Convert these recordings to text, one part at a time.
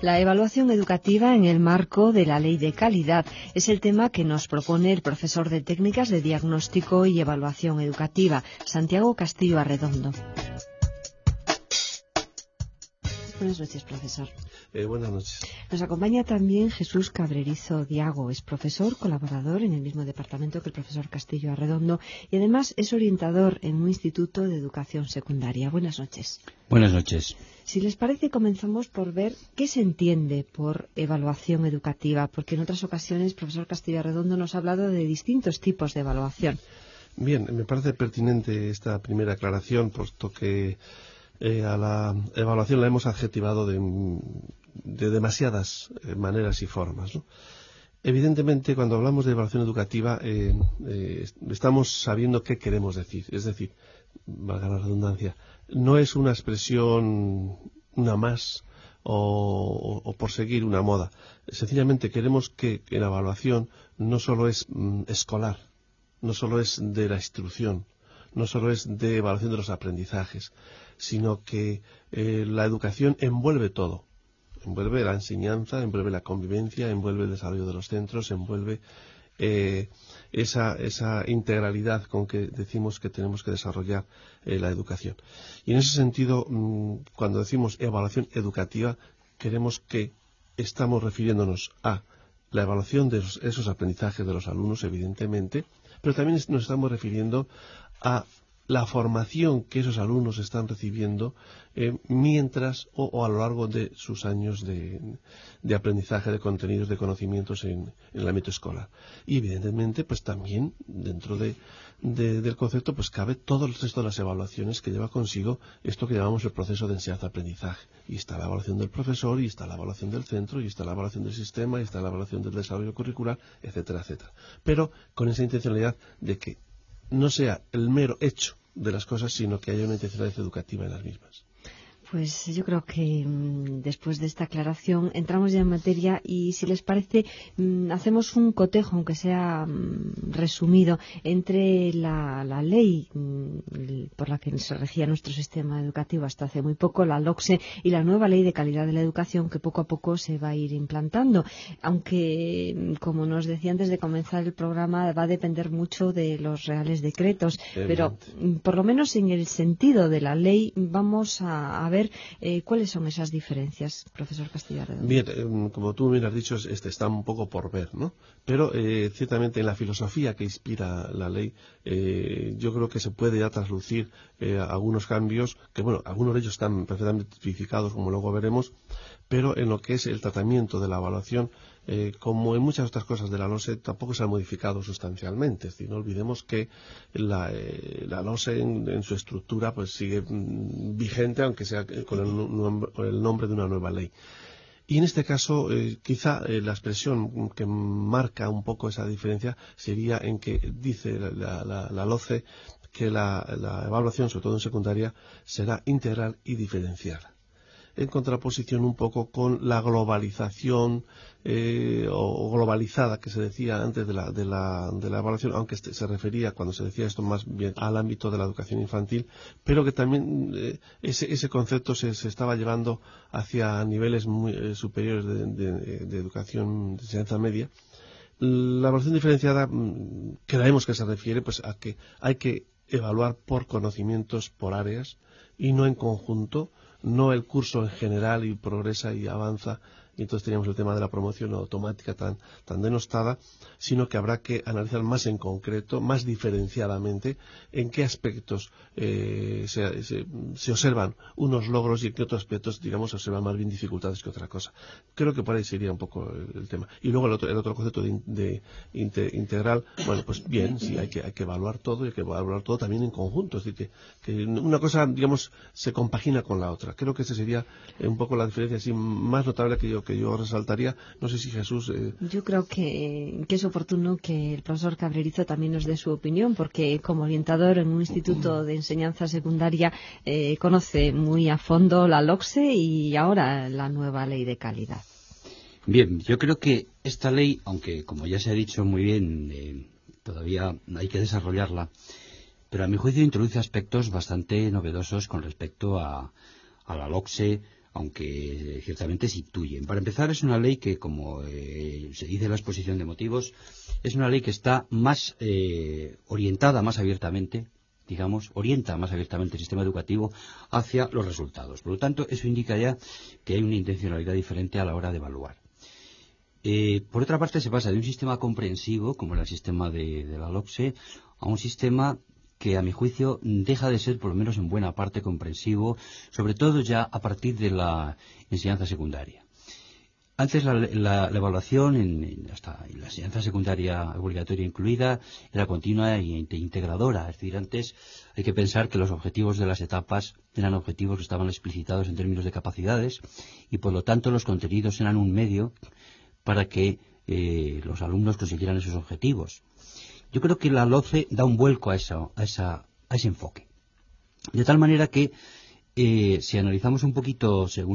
La evaluación educativa en el marco de la Ley de Calidad es el tema que nos propone el profesor de Técnicas de Diagnóstico y Evaluación Educativa, Santiago Castillo Arredondo. Buenas noches, profesor. Buenas noches. Nos acompaña también Jesús Cabrerizo Diago. Es profesor, colaborador en el mismo departamento que el profesor Castillo Arredondo y además es orientador en un instituto de educación secundaria. Buenas noches. Buenas noches. Si les parece, comenzamos por ver qué se entiende por evaluación educativa, porque en otras ocasiones el profesor Castillo Arredondo nos ha hablado de distintos tipos de evaluación. Bien, me parece pertinente esta primera aclaración, puesto que a la evaluación la hemos adjetivado de demasiadas maneras y formas, ¿no? Evidentemente, cuando hablamos de evaluación educativa, estamos sabiendo qué queremos decir. Es decir, valga la redundancia, no es una expresión una más o por seguir una moda. Sencillamente queremos que la evaluación no solo es escolar, no solo es de la instrucción, no solo es de evaluación de los aprendizajes, sino que la educación envuelve todo. Envuelve la enseñanza, envuelve la convivencia, envuelve el desarrollo de los centros, envuelve esa integralidad con que decimos que tenemos que desarrollar la educación. Y en ese sentido, cuando decimos evaluación educativa, queremos que estamos refiriéndonos a la evaluación de esos aprendizajes de los alumnos, evidentemente, pero también nos estamos refiriendo a la formación que esos alumnos están recibiendo mientras o a lo largo de sus años de aprendizaje de contenidos, de conocimientos en el ámbito escolar. Y evidentemente, pues también dentro del concepto pues cabe todo el resto de las evaluaciones que lleva consigo esto que llamamos el proceso de enseñanza-aprendizaje. Y está la evaluación del profesor, y está la evaluación del centro, y está la evaluación del sistema, y está la evaluación del desarrollo curricular, etcétera, etcétera. Pero con esa intencionalidad de que no sea el mero hecho de las cosas, sino que haya una intencionalidad educativa en las mismas. Pues yo creo que después de esta aclaración entramos ya en materia y si les parece hacemos un cotejo, aunque sea resumido, entre la ley por la que se regía nuestro sistema educativo hasta hace muy poco, la LOCSE, y la nueva Ley de Calidad de la Educación que poco a poco se va a ir implantando. Aunque, como nos decía antes de comenzar el programa, va a depender mucho de los reales decretos. Pero por lo menos en el sentido de la ley vamos a ver cuáles son esas diferencias, profesor Castillo Arredondo. Bien, como tú bien has dicho, está un poco por ver, ¿no? Pero ciertamente en la filosofía que inspira la ley, yo creo que se puede ya traslucir algunos cambios, que bueno, algunos de ellos están perfectamente tipificados, como luego veremos, pero en lo que es el tratamiento de la evaluación, como en muchas otras cosas de la LOSE, tampoco se ha modificado sustancialmente. Es decir, no olvidemos que la LOSE en su estructura pues sigue vigente, aunque sea con el nombre de una nueva ley. Y en este caso, quizá la expresión que marca un poco esa diferencia sería en que dice la LOCE que la evaluación, sobre todo en secundaria, será integral y diferenciada, en contraposición un poco con la globalización o globalizada que se decía antes de la evaluación, aunque se refería, cuando se decía esto, más bien al ámbito de la educación infantil, pero que también ese concepto se estaba llevando hacia niveles muy superiores de educación, de enseñanza media. La evaluación diferenciada creemos que se refiere pues a que hay que evaluar por conocimientos, por áreas, y no en conjunto, no el curso en general y progresa y avanza, y entonces teníamos el tema de la promoción automática tan denostada, sino que habrá que analizar más en concreto, más diferenciadamente, en qué aspectos se observan unos logros y en qué otros aspectos, digamos, se observan más bien dificultades que otra cosa. Creo que por ahí sería un poco el tema. Y luego el otro concepto de integral, bueno, pues bien, sí, hay que evaluar todo y hay que evaluar todo también en conjunto. Es decir, que una cosa, digamos, se compagina con la otra. Creo que esa sería un poco la diferencia así más notable que yo resaltaría. No sé si Jesús... Yo creo que es oportuno que el profesor Cabrerizo también nos dé su opinión, porque como orientador en un instituto de enseñanza secundaria conoce muy a fondo la LOCSE y ahora la nueva Ley de Calidad. Bien, yo creo que esta ley, aunque como ya se ha dicho muy bien, todavía hay que desarrollarla, pero a mi juicio introduce aspectos bastante novedosos con respecto a la LOCSE, aunque ciertamente se intuyen. Para empezar, es una ley que, como se dice en la exposición de motivos, es una ley que está más orientada más abiertamente, orienta más abiertamente el sistema educativo hacia los resultados. Por lo tanto, eso indica ya que hay una intencionalidad diferente a la hora de evaluar. Por otra parte, se pasa de un sistema comprensivo, como era el sistema de la LOPSE, a un sistema que, a mi juicio, deja de ser, por lo menos en buena parte, comprensivo, sobre todo ya a partir de la enseñanza secundaria. Antes la evaluación, hasta en la enseñanza secundaria obligatoria incluida, era continua e integradora. Es decir, antes hay que pensar que los objetivos de las etapas eran objetivos que estaban explicitados en términos de capacidades y, por lo tanto, los contenidos eran un medio para que los alumnos consiguieran esos objetivos. Yo creo que la LOCE da un vuelco a ese enfoque. De tal manera que, si analizamos un poquito, según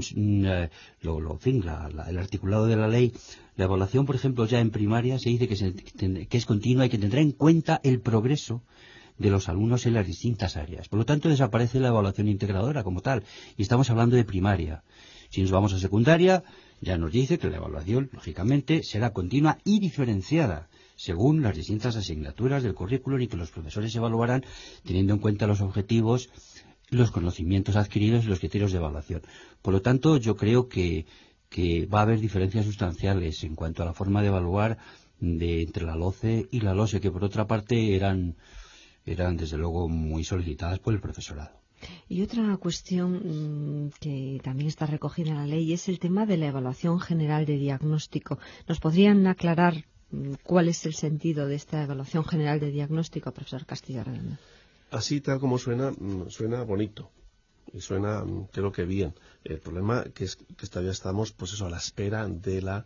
el articulado de la ley, la evaluación, por ejemplo, ya en primaria se dice que es continua y que tendrá en cuenta el progreso de los alumnos en las distintas áreas. Por lo tanto, desaparece la evaluación integradora como tal, y estamos hablando de primaria. Si nos vamos a secundaria, ya nos dice que la evaluación, lógicamente, será continua y diferenciada según las distintas asignaturas del currículum y que los profesores evaluarán teniendo en cuenta los objetivos, los conocimientos adquiridos y los criterios de evaluación. Por lo tanto, yo creo que va a haber diferencias sustanciales en cuanto a la forma de evaluar entre la LOCE y la LOSE, que por otra parte eran desde luego muy solicitadas por el profesorado. Y otra cuestión que también está recogida en la ley es el tema de la evaluación general de diagnóstico. ¿Nos podrían aclarar cuál es el sentido de esta evaluación general de diagnóstico, profesor Castillo Redondo? Así tal como suena bonito y suena, creo que bien. El problema es que todavía estamos, pues eso, a la espera de la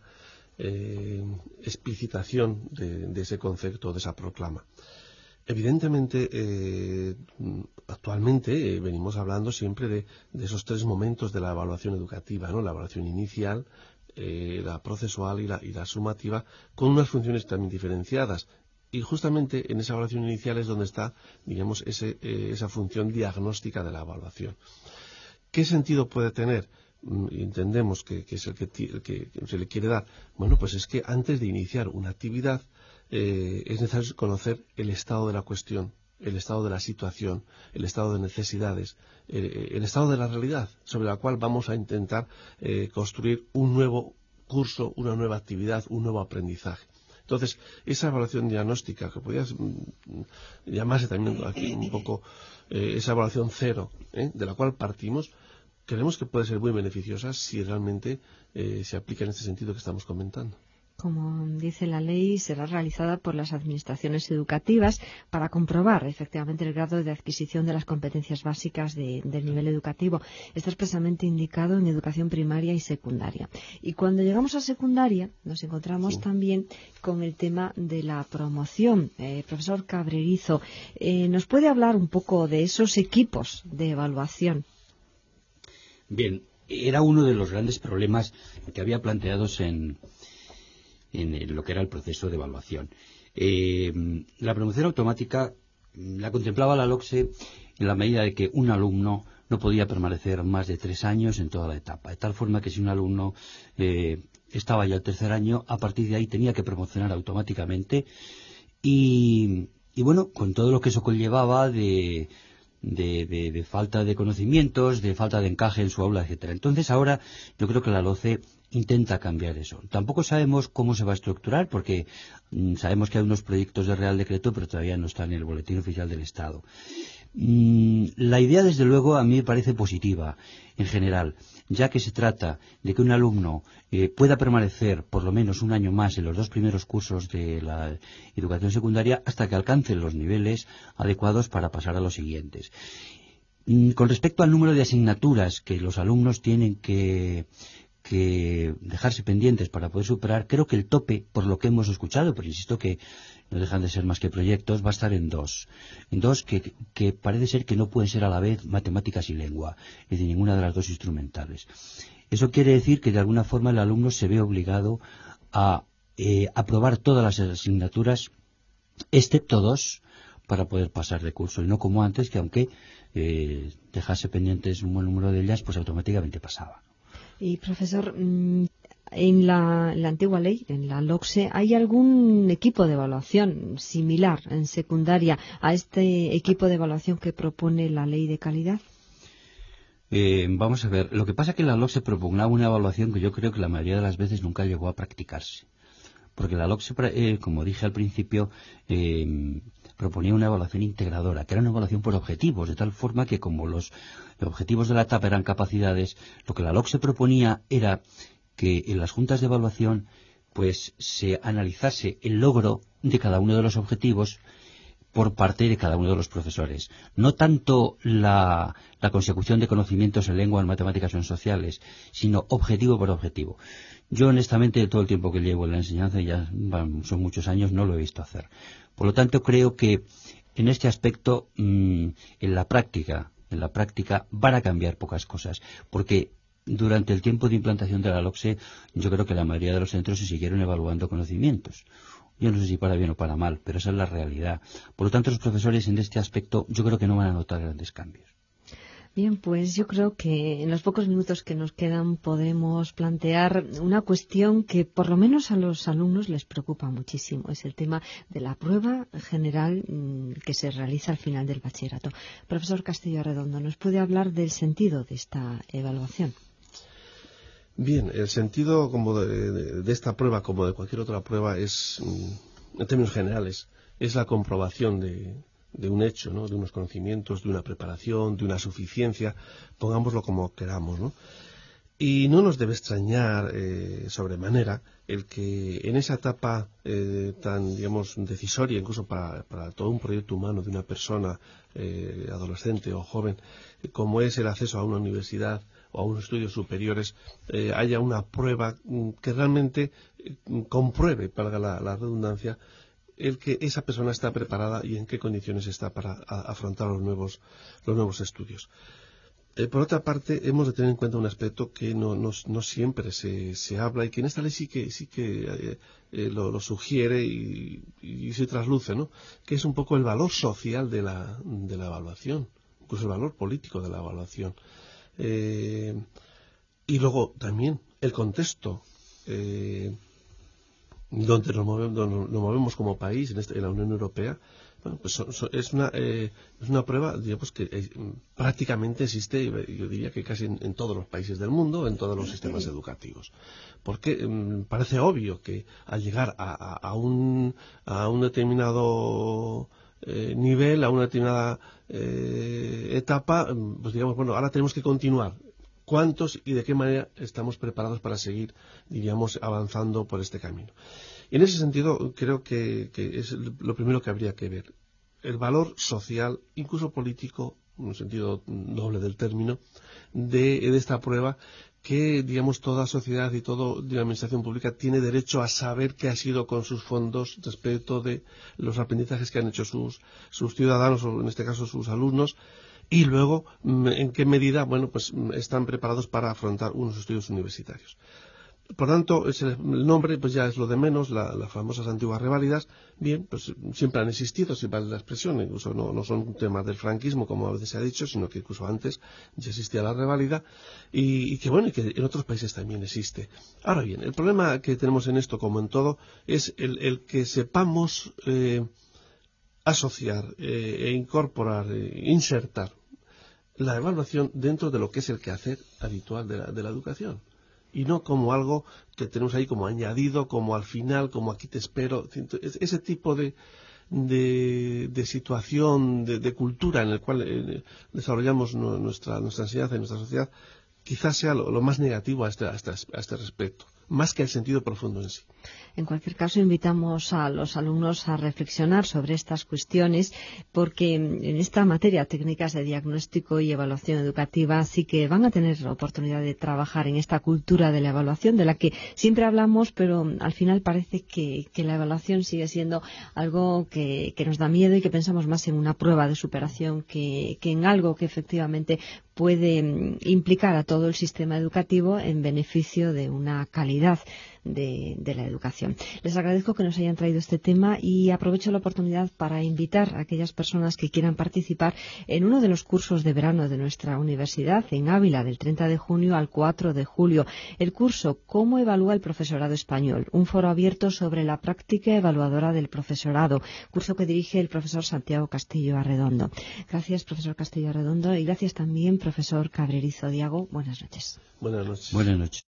explicitación de ese concepto, de esa proclama. Evidentemente, actualmente venimos hablando siempre de esos tres momentos de la evaluación educativa, ¿no? La evaluación inicial, la procesual y la sumativa, con unas funciones también diferenciadas. Y justamente en esa evaluación inicial es donde está, digamos, esa función diagnóstica de la evaluación. ¿Qué sentido puede tener? Entendemos que es el que se le quiere dar. Bueno, pues es que antes de iniciar una actividad es necesario conocer el estado de la cuestión, el estado de la situación, el estado de necesidades, el estado de la realidad sobre la cual vamos a intentar construir un nuevo curso, una nueva actividad, un nuevo aprendizaje. Entonces, esa evaluación diagnóstica, que podría llamarse también aquí un poco esa evaluación cero, de la cual partimos, creemos que puede ser muy beneficiosa si realmente se aplica en este sentido que estamos comentando. Como dice la ley, será realizada por las administraciones educativas para comprobar efectivamente el grado de adquisición de las competencias básicas del nivel educativo. Está expresamente indicado en educación primaria y secundaria. Y cuando llegamos a secundaria nos encontramos también con el tema de la promoción. Profesor Cabrerizo, ¿nos puede hablar un poco de esos equipos de evaluación? Bien, era uno de los grandes problemas que había planteados en lo que era el proceso de evaluación. La promoción automática la contemplaba la LOCSE en la medida de que un alumno no podía permanecer más de 3 años en toda la etapa, de tal forma que si un alumno estaba ya el tercer año, a partir de ahí tenía que promocionar automáticamente y bueno, con todo lo que eso conllevaba de falta de conocimientos, de falta de encaje en su aula, etcétera. Entonces ahora yo creo que la LOCE intenta cambiar eso. Tampoco sabemos cómo se va a estructurar porque sabemos que hay unos proyectos de Real Decreto pero todavía no están en el Boletín Oficial del Estado. La idea desde luego a mí me parece positiva en general, ya que se trata de que un alumno pueda permanecer por lo menos un año más en los 2 primeros cursos de la educación secundaria hasta que alcance los niveles adecuados para pasar a los siguientes. Con respecto al número de asignaturas que los alumnos tienen que dejarse pendientes para poder superar, creo que el tope, por lo que hemos escuchado, pero insisto que no dejan de ser más que proyectos, va a estar en 2. En 2 que parece ser que no pueden ser a la vez matemáticas y lengua, es decir, ninguna de las 2 instrumentales. Eso quiere decir que de alguna forma el alumno se ve obligado a aprobar todas las asignaturas, excepto 2, para poder pasar de curso, y no como antes, que aunque dejase pendientes un buen número de ellas, pues automáticamente pasaba. Y profesor, en la antigua ley, en la LOCSE, ¿hay algún equipo de evaluación similar en secundaria a este equipo de evaluación que propone la ley de calidad? Vamos a ver, lo que pasa es que la LOCSE propugnaba una evaluación que yo creo que la mayoría de las veces nunca llegó a practicarse. Porque la LOCSE, como dije al principio, proponía una evaluación integradora, que era una evaluación por objetivos, de tal forma que como los objetivos de la etapa eran capacidades, lo que la LOCSE proponía era que en las juntas de evaluación pues se analizase el logro de cada uno de los objetivos por parte de cada uno de los profesores. No tanto la consecución de conocimientos en lengua, en matemáticas o en sociales, sino objetivo por objetivo. Yo, honestamente, todo el tiempo que llevo en la enseñanza, ya son muchos años, no lo he visto hacer. Por lo tanto, creo que en este aspecto, en la práctica van a cambiar pocas cosas, porque durante el tiempo de implantación de la LOCSE, yo creo que la mayoría de los centros se siguieron evaluando conocimientos. Yo no sé si para bien o para mal, pero esa es la realidad. Por lo tanto, los profesores en este aspecto yo creo que no van a notar grandes cambios. Bien, pues yo creo que en los pocos minutos que nos quedan podemos plantear una cuestión que por lo menos a los alumnos les preocupa muchísimo. Es el tema de la prueba general que se realiza al final del bachillerato. Profesor Castillo Redondo, ¿nos puede hablar del sentido de esta evaluación? Bien, el sentido como de esta prueba, como de cualquier otra prueba, es, en términos generales, es la comprobación de un hecho, ¿no? De unos conocimientos, de una preparación, de una suficiencia, pongámoslo como queramos, ¿no? Y no nos debe extrañar sobremanera el que en esa etapa tan, digamos, decisoria, incluso para todo un proyecto humano de una persona adolescente o joven, como es el acceso a una universidad o a unos estudios superiores, haya una prueba que realmente compruebe, valga la redundancia, el que esa persona está preparada y en qué condiciones está para afrontar los nuevos estudios. Por otra parte, hemos de tener en cuenta un aspecto que no siempre se habla y que en esta ley sí que lo sugiere y se trasluce, ¿no? Que es un poco el valor social de la evaluación, incluso el valor político de la evaluación. Y luego también el contexto donde nos movemos como país en la Unión Europea. Bueno, pues es una prueba, digamos, que prácticamente existe, yo diría que casi en todos los países del mundo, en todos los sistemas educativos. Porque parece obvio que al llegar a un determinado nivel, a una determinada etapa, pues digamos, bueno, ahora tenemos que continuar. ¿Cuántos y de qué manera estamos preparados para seguir, diríamos, avanzando por este camino? Y en ese sentido, creo que es lo primero que habría que ver. El valor social, incluso político, en un sentido doble del término, de esta prueba, que, digamos, toda sociedad y toda la administración pública tiene derecho a saber qué ha sido con sus fondos respecto de los aprendizajes que han hecho sus ciudadanos, o en este caso sus alumnos, y luego en qué medida, bueno, pues están preparados para afrontar unos estudios universitarios. Por tanto, el nombre pues ya es lo de menos, las famosas antiguas reválidas, bien, pues siempre han existido, si vale la expresión, incluso no son temas del franquismo, como a veces se ha dicho, sino que incluso antes ya existía la reválida, y que bueno, y que en otros países también existe. Ahora bien, el problema que tenemos en esto, como en todo, es el que sepamos asociar incorporar, insertar la evaluación dentro de lo que es el quehacer habitual de la educación. Y no como algo que tenemos ahí como añadido, como al final, como aquí te espero. Ese tipo de situación, de cultura en el cual desarrollamos nuestra enseñanza y nuestra sociedad, quizás sea lo más negativo a este respecto, más que el sentido profundo en sí. En cualquier caso, invitamos a los alumnos a reflexionar sobre estas cuestiones, porque en esta materia, técnicas de diagnóstico y evaluación educativa, sí que van a tener la oportunidad de trabajar en esta cultura de la evaluación, de la que siempre hablamos, pero al final parece que la evaluación sigue siendo algo que nos da miedo y que pensamos más en una prueba de superación que en algo que efectivamente puede implicar a todo el sistema educativo en beneficio de una calidad de la educación. Les agradezco que nos hayan traído este tema y aprovecho la oportunidad para invitar a aquellas personas que quieran participar en uno de los cursos de verano de nuestra universidad en Ávila, del 30 de junio al 4 de julio. El curso ¿Cómo evalúa el profesorado español? Un foro abierto sobre la práctica evaluadora del profesorado, curso que dirige el profesor Santiago Castillo Arredondo. Gracias, profesor Castillo Arredondo, y gracias también, profesor Cabrerizo Diago. Buenas noches. Buenas noches. Buenas noches.